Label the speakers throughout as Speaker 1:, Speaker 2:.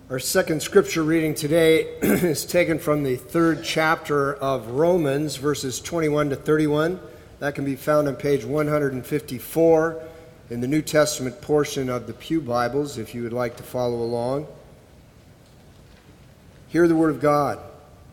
Speaker 1: Our second scripture reading today is taken from the third chapter of Romans, verses 21 to 31. That can be found on page 154 in the New Testament portion of the Pew Bibles, if you would like to follow along. Hear the word of God.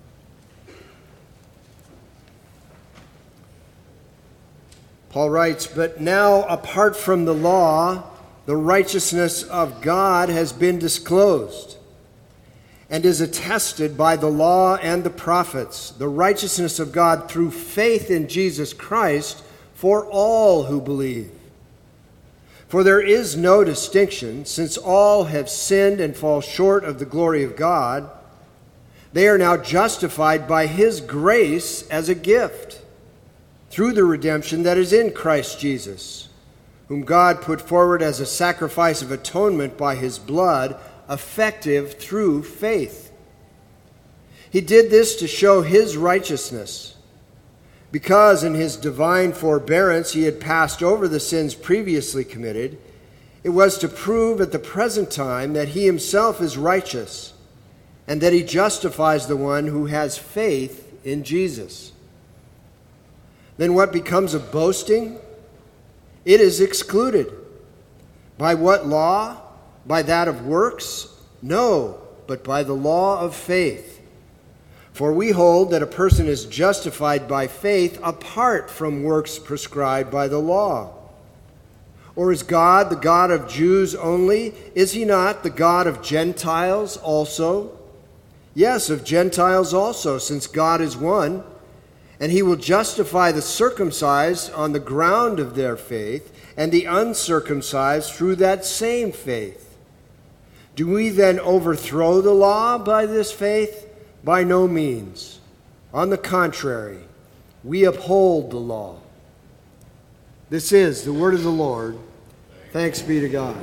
Speaker 1: Paul writes, "But now, apart from the law, the righteousness of God has been disclosed, and is attested by the law and the prophets, the righteousness of God through faith in Jesus Christ for all who believe. For there is no distinction, since all have sinned and fall short of the glory of God. They are now justified by His grace as a gift, through the redemption that is in Christ Jesus, whom God put forward as a sacrifice of atonement by His blood, effective through faith. He did this to show His righteousness, because in His divine forbearance He had passed over the sins previously committed. It was to prove at the present time that He Himself is righteous, and that He justifies the one who has faith in Jesus. Then what becomes of boasting? It is excluded. By what law? By that of works? No, but by the law of faith. For we hold that a person is justified by faith apart from works prescribed by the law. Or is God the God of Jews only? Is He not the God of Gentiles also? Yes, of Gentiles also, since God is one, and He will justify the circumcised on the ground of their faith, and the uncircumcised through that same faith. Do we then overthrow the law by this faith? By no means. On the contrary, we uphold the law." This is the word of the Lord. Thanks be to God.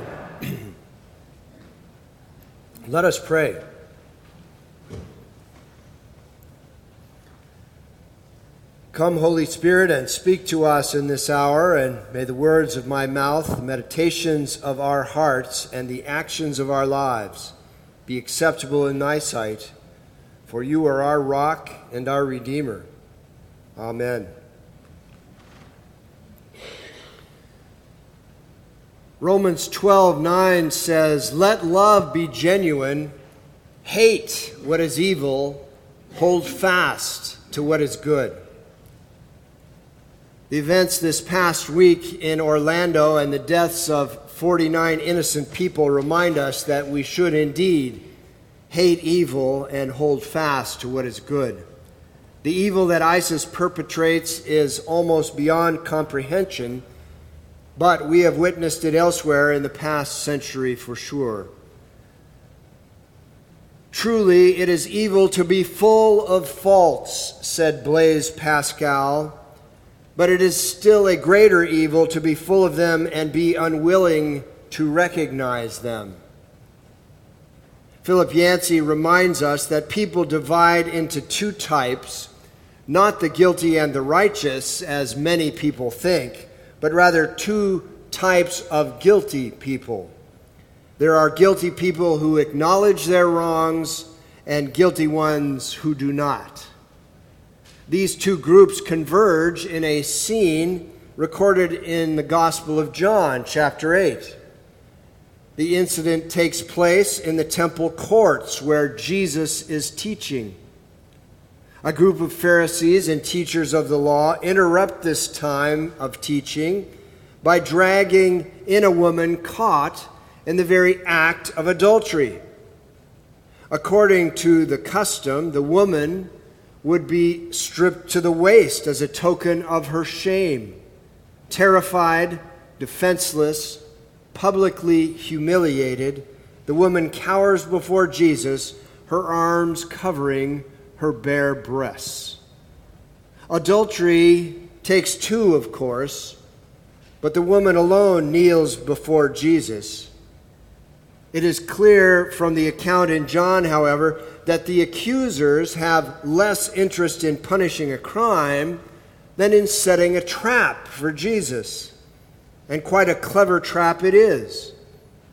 Speaker 1: Let us pray. Come, Holy Spirit, and speak to us in this hour, and may the words of my mouth, the meditations of our hearts, and the actions of our lives be acceptable in Thy sight, for You are our rock and our Redeemer. Amen. Romans 12:9 says, "Let love be genuine, hate what is evil, hold fast to what is good." The events this past week in Orlando and the deaths of 49 innocent people remind us that we should indeed hate evil and hold fast to what is good. The evil that ISIS perpetrates is almost beyond comprehension, but we have witnessed it elsewhere in the past century for sure. "Truly, it is evil to be full of faults," said Blaise Pascal, "but it is still a greater evil to be full of them and be unwilling to recognize them." Philip Yancey reminds us that people divide into two types, not the guilty and the righteous, as many people think, but rather two types of guilty people. There are guilty people who acknowledge their wrongs and guilty ones who do not. These two groups converge in a scene recorded in the Gospel of John, chapter 8. The incident takes place in the temple courts where Jesus is teaching. A group of Pharisees and teachers of the law interrupt this time of teaching by dragging in a woman caught in the very act of adultery. According to the custom, the woman would be stripped to the waist as a token of her shame. Terrified, defenseless, publicly humiliated, the woman cowers before Jesus, her arms covering her bare breasts. Adultery takes two, of course, but the woman alone kneels before Jesus. It is clear from the account in John, however, that the accusers have less interest in punishing a crime than in setting a trap for Jesus. And quite a clever trap it is.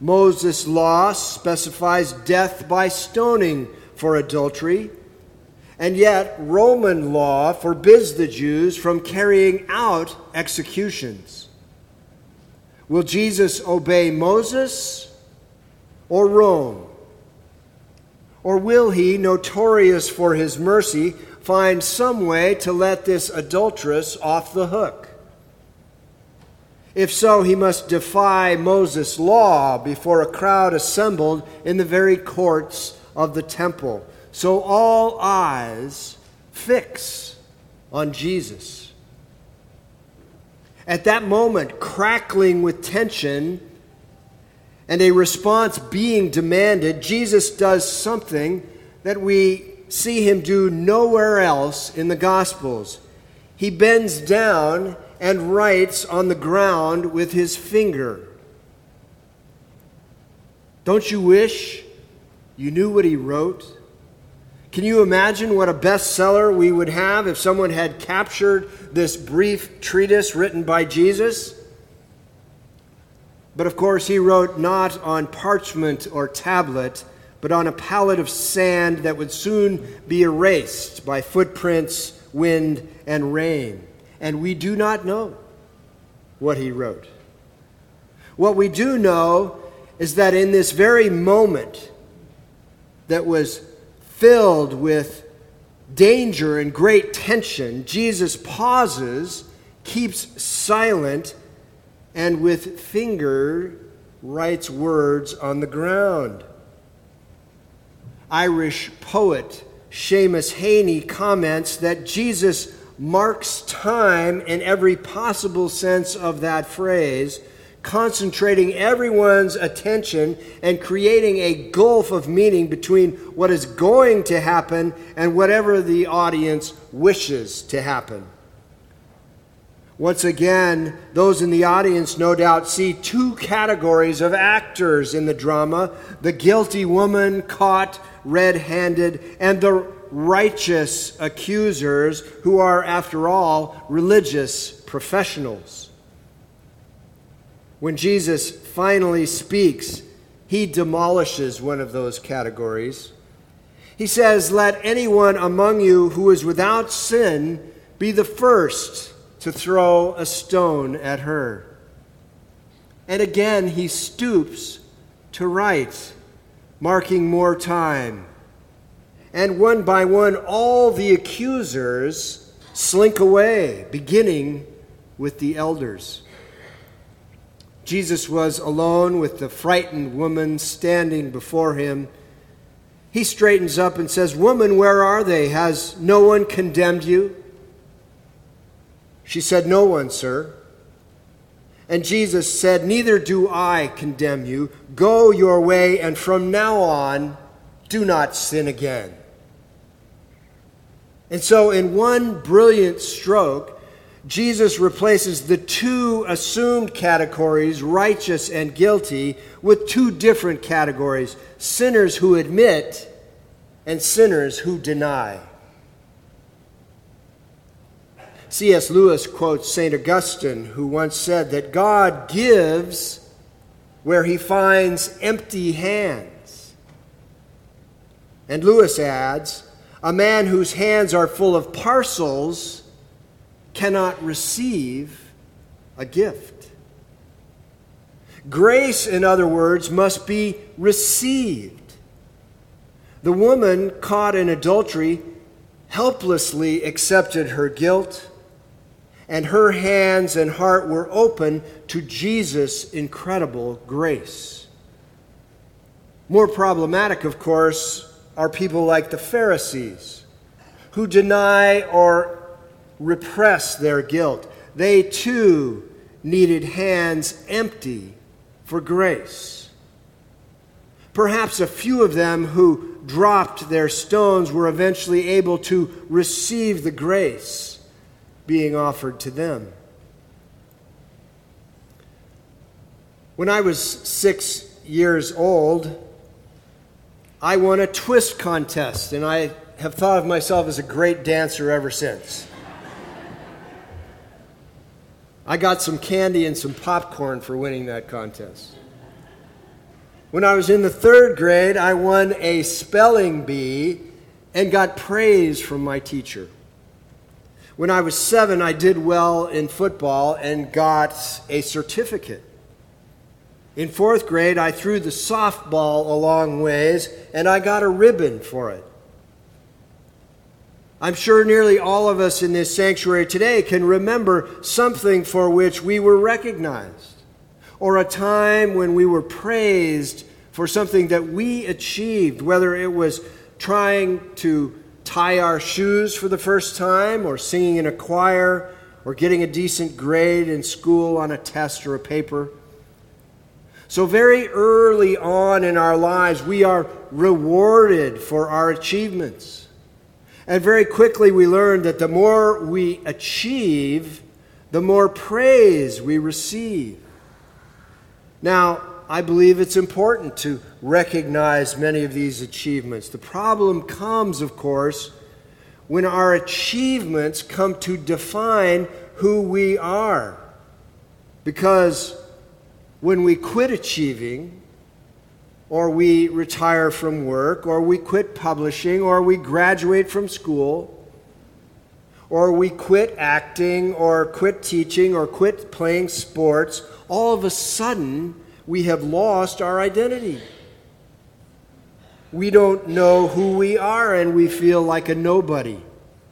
Speaker 1: Moses' law specifies death by stoning for adultery, and yet Roman law forbids the Jews from carrying out executions. Will Jesus obey Moses or Rome? Or will he, notorious for his mercy, find some way to let this adulteress off the hook? If so, he must defy Moses' law before a crowd assembled in the very courts of the temple. So all eyes fix on Jesus. At that moment, crackling with tension and a response being demanded, Jesus does something that we see him do nowhere else in the Gospels. He bends down and writes on the ground with his finger. Don't you wish you knew what he wrote? Can you imagine what a bestseller we would have if someone had captured this brief treatise written by Jesus? But of course, he wrote not on parchment or tablet, but on a pallet of sand that would soon be erased by footprints, wind, and rain. And we do not know what he wrote. What we do know is that in this very moment that was filled with danger and great tension, Jesus pauses, keeps silent, and with finger writes words on the ground. Irish poet Seamus Heaney comments that Jesus marks time in every possible sense of that phrase, concentrating everyone's attention and creating a gulf of meaning between what is going to happen and whatever the audience wishes to happen. Once again, those in the audience no doubt see two categories of actors in the drama: the guilty woman caught red-handed and the righteous accusers, who are, after all, religious professionals. When Jesus finally speaks, he demolishes one of those categories. He says, "Let anyone among you who is without sin be the first to throw a stone at her." And again, he stoops to write, marking more time. And one by one, all the accusers slink away, beginning with the elders. Jesus was alone with the frightened woman standing before him. He straightens up and says, "Woman, where are they? Has no one condemned you?" She said, "No one, sir." And Jesus said, "Neither do I condemn you. Go your way, and from now on, do not sin again." And so in one brilliant stroke, Jesus replaces the two assumed categories, righteous and guilty, with two different categories: sinners who admit and sinners who deny. C.S. Lewis quotes St. Augustine, who once said that God gives where he finds empty hands. And Lewis adds, "A man whose hands are full of parcels cannot receive a gift." Grace, in other words, must be received. The woman caught in adultery helplessly accepted her guilt, and her hands and heart were open to Jesus' incredible grace. More problematic, of course, are people like the Pharisees, who deny or repress their guilt. They too needed hands empty for grace. Perhaps a few of them who dropped their stones were eventually able to receive the grace being offered to them. When I was 6 years old, I won a twist contest, and I have thought of myself as a great dancer ever since. I got some candy and some popcorn for winning that contest. When I was in the 3rd grade, I won a spelling bee and got praise from my teacher. When I was 7, I did well in football and got a certificate. In 4th grade, I threw the softball a long ways and I got a ribbon for it. I'm sure nearly all of us in this sanctuary today can remember something for which we were recognized, or a time when we were praised for something that we achieved, whether it was trying to tie our shoes for the first time, or singing in a choir, or getting a decent grade in school on a test or a paper. So very early on in our lives, we are rewarded for our achievements. And very quickly we learn that the more we achieve, the more praise we receive. Now, I believe it's important to recognize many of these achievements. The problem comes, of course, when our achievements come to define who we are. Because when we quit achieving, or we retire from work, or we quit publishing, or we graduate from school, or we quit acting, or quit teaching, or quit playing sports, all of a sudden we have lost our identity. We don't know who we are, and we feel like a nobody.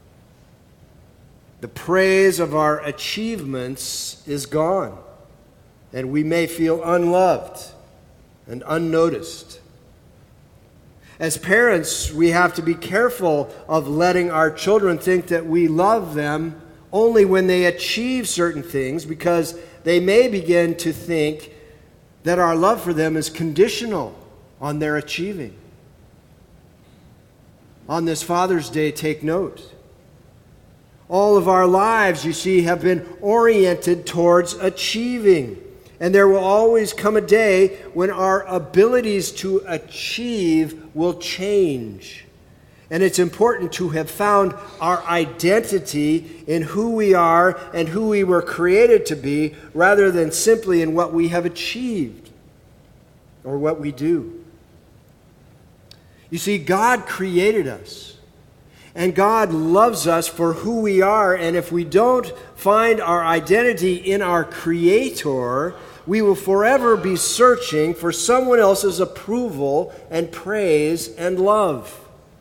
Speaker 1: The praise of our achievements is gone, and we may feel unloved and unnoticed. As parents, we have to be careful of letting our children think that we love them only when they achieve certain things, because they may begin to think that our love for them is conditional on their achieving. On this Father's Day, take note. All of our lives, you see, have been oriented towards achieving. And there will always come a day when our abilities to achieve will change. And it's important to have found our identity in who we are and who we were created to be, rather than simply in what we have achieved or what we do. You see, God created us, and God loves us for who we are, and if we don't find our identity in our Creator, we will forever be searching for someone else's approval and praise and love.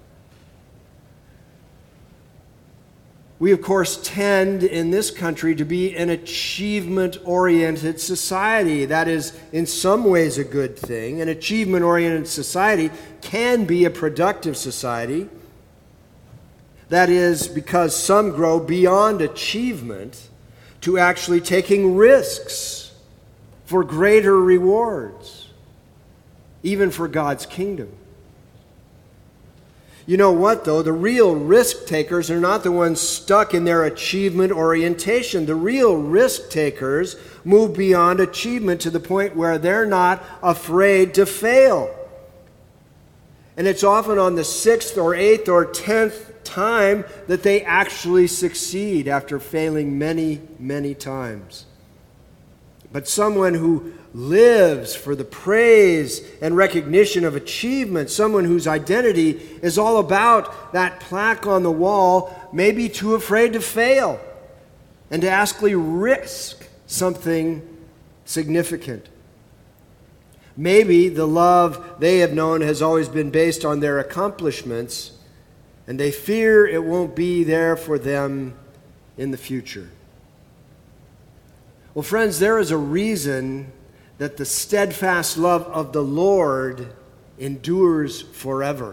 Speaker 1: We, of course, tend in this country to be an achievement-oriented society. That is, in some ways, a good thing. An achievement-oriented society can be a productive society. That is, because some grow beyond achievement to actually taking risks for greater rewards, even for God's kingdom. You know what, though? The real risk takers are not the ones stuck in their achievement orientation. The real risk takers move beyond achievement to the point where they're not afraid to fail. And it's often on the 6th or 8th or 10th time that they actually succeed after failing many, many times. But someone who lives for the praise and recognition of achievement, someone whose identity is all about that plaque on the wall, may be too afraid to fail and to actually risk something significant. Maybe the love they have known has always been based on their accomplishments, and they fear it won't be there for them in the future. Well, friends, there is a reason that the steadfast love of the Lord endures forever.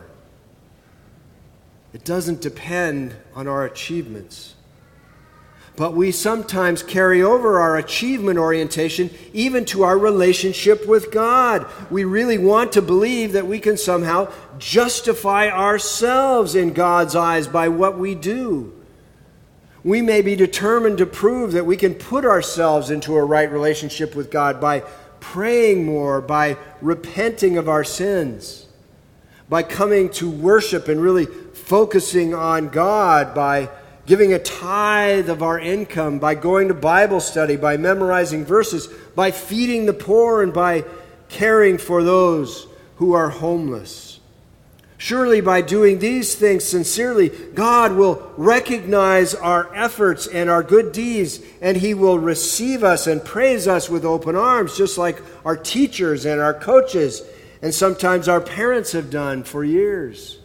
Speaker 1: It doesn't depend on our achievements. But we sometimes carry over our achievement orientation even to our relationship with God. We really want to believe that we can somehow justify ourselves in God's eyes by what we do. We may be determined to prove that we can put ourselves into a right relationship with God by praying more, by repenting of our sins, by coming to worship and really focusing on God, by giving a tithe of our income, by going to Bible study, by memorizing verses, by feeding the poor, and by caring for those who are homeless. Surely by doing these things sincerely, God will recognize our efforts and our good deeds, and He will receive us and praise us with open arms, just like our teachers and our coaches, and sometimes our parents have done for years.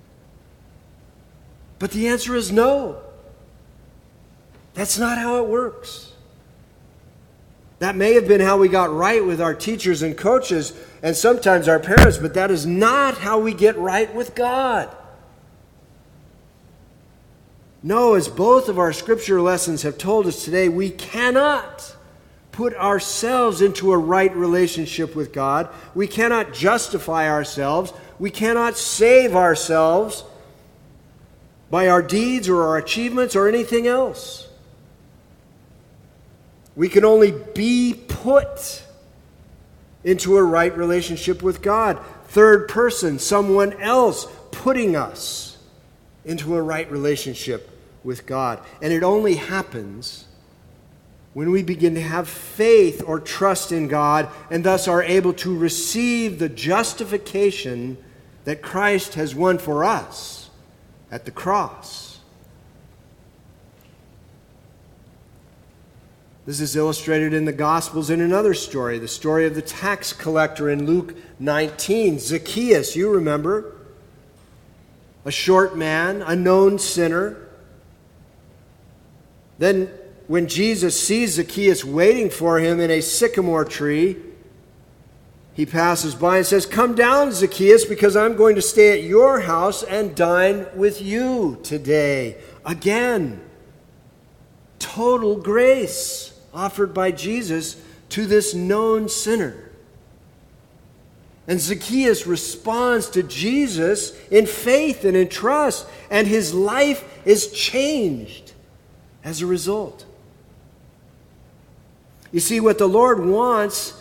Speaker 1: But the answer is no. That's not how it works. That may have been how we got right with our teachers and coaches and sometimes our parents, but that is not how we get right with God. No, as both of our scripture lessons have told us today, we cannot put ourselves into a right relationship with God. We cannot justify ourselves. We cannot save ourselves by our deeds or our achievements or anything else. We can only be put into a right relationship with God. Third person, someone else putting us into a right relationship with God. And it only happens when we begin to have faith or trust in God and thus are able to receive the justification that Christ has won for us at the cross. This is illustrated in the Gospels in another story, the story of the tax collector in Luke 19. Zacchaeus, you remember, a short man, a known sinner. Then when Jesus sees Zacchaeus waiting for him in a sycamore tree, he passes by and says, "Come down, Zacchaeus, because I'm going to stay at your house and dine with you today." Again, total grace offered by Jesus to this known sinner. And Zacchaeus responds to Jesus in faith and in trust, and his life is changed as a result. You see, what the Lord wants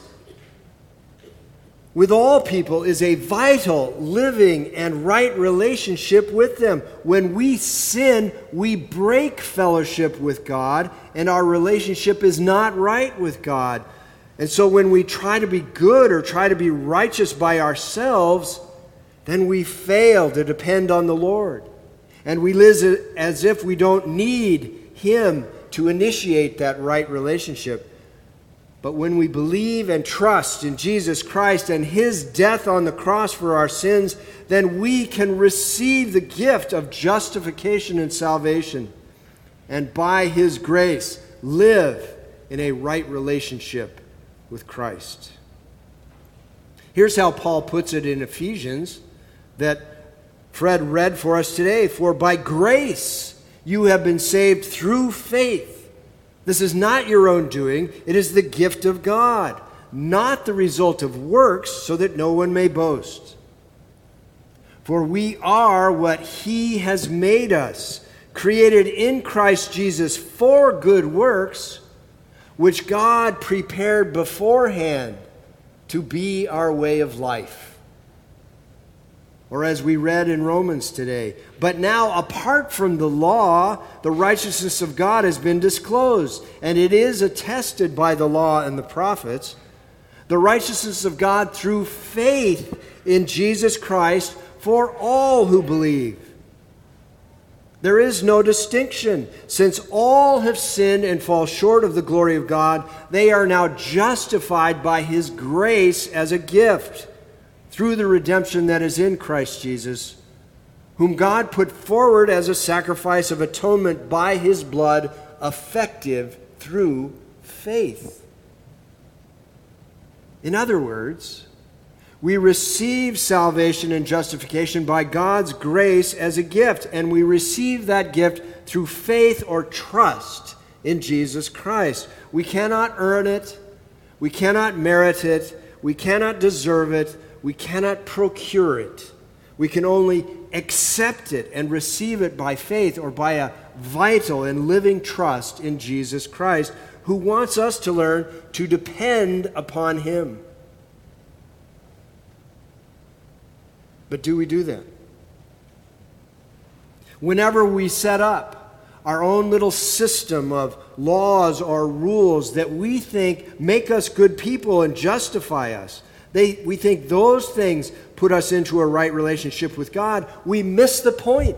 Speaker 1: with all people is a vital, living, and right relationship with them. When we sin, we break fellowship with God, and our relationship is not right with God. And so when we try to be good or try to be righteous by ourselves, then we fail to depend on the Lord. And we live as if we don't need Him to initiate that right relationship. But when we believe and trust in Jesus Christ and His death on the cross for our sins, then we can receive the gift of justification and salvation, and by His grace live in a right relationship with Christ. Here's how Paul puts it in Ephesians that Fred read for us today. "For by grace you have been saved through faith. This is not your own doing. It is the gift of God, not the result of works, so that no one may boast. For we are what He has made us, created in Christ Jesus for good works, which God prepared beforehand to be our way of life." Or as we read in Romans today, "But now, apart from the law, the righteousness of God has been disclosed, and it is attested by the law and the prophets, the righteousness of God through faith in Jesus Christ for all who believe. There is no distinction. Since all have sinned and fall short of the glory of God, they are now justified by His grace as a gift, through the redemption that is in Christ Jesus, whom God put forward as a sacrifice of atonement by His blood, effective through faith." In other words, we receive salvation and justification by God's grace as a gift, and we receive that gift through faith or trust in Jesus Christ. We cannot earn it. We cannot merit it. We cannot deserve it. We cannot procure it. We can only accept it and receive it by faith or by a vital and living trust in Jesus Christ, who wants us to learn to depend upon Him. But do we do that? Whenever we set up our own little system of laws or rules that we think make us good people and justify us, We think those things put us into a right relationship with God. We miss the point.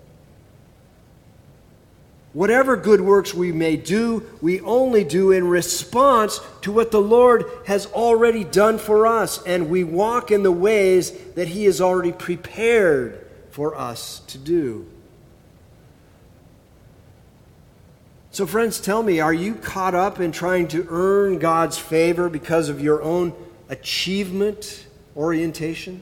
Speaker 1: Whatever good works we may do, we only do in response to what the Lord has already done for us, and we walk in the ways that He has already prepared for us to do. So friends, tell me, are you caught up in trying to earn God's favor because of your own achievement orientation?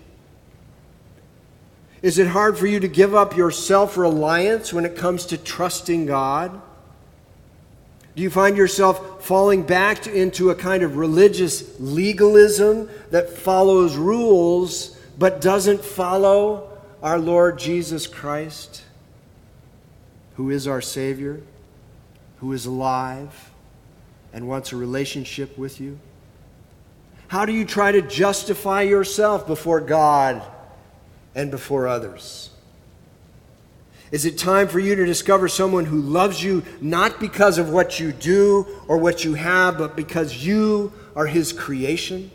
Speaker 1: Is it hard for you to give up your self-reliance when it comes to trusting God? Do you find yourself falling back into a kind of religious legalism that follows rules but doesn't follow our Lord Jesus Christ, who is our Savior, who is alive and wants a relationship with you? How do you try to justify yourself before God and before others? Is it time for you to discover someone who loves you not because of what you do or what you have, but because you are His creation?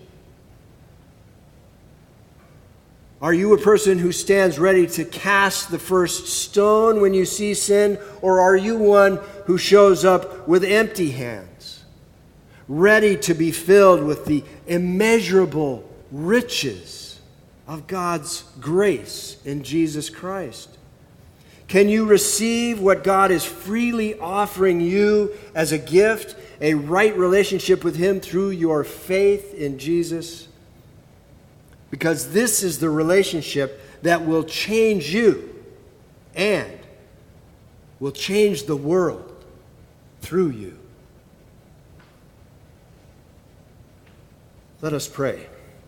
Speaker 1: Are you a person who stands ready to cast the first stone when you see sin, or are you one who shows up with empty hands, ready to be filled with the immeasurable riches of God's grace in Jesus Christ? Can you receive what God is freely offering you as a gift, a right relationship with Him through your faith in Jesus? Because this is the relationship that will change you and will change the world through you. Let us pray.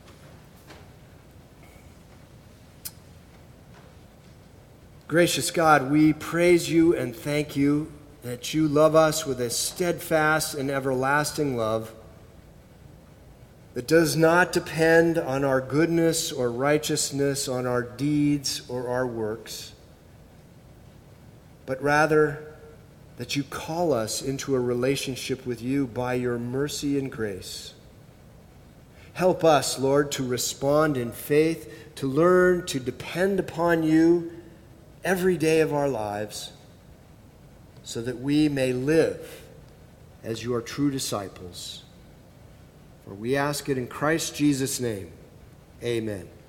Speaker 1: Gracious God, we praise You and thank You that You love us with a steadfast and everlasting love that does not depend on our goodness or righteousness, on our deeds or our works, but rather that You call us into a relationship with You by Your mercy and grace. Help us, Lord, to respond in faith, to learn to depend upon You every day of our lives, so that we may live as Your true disciples. For we ask it in Christ Jesus' name. Amen.